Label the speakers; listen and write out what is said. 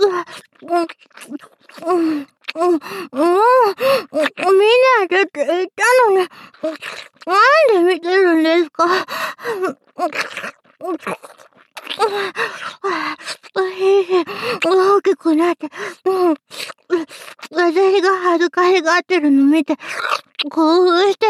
Speaker 1: でって言ったのに、なんで見てるんですか？大きくなって、私が恥ずかしがってるの見て、興奮し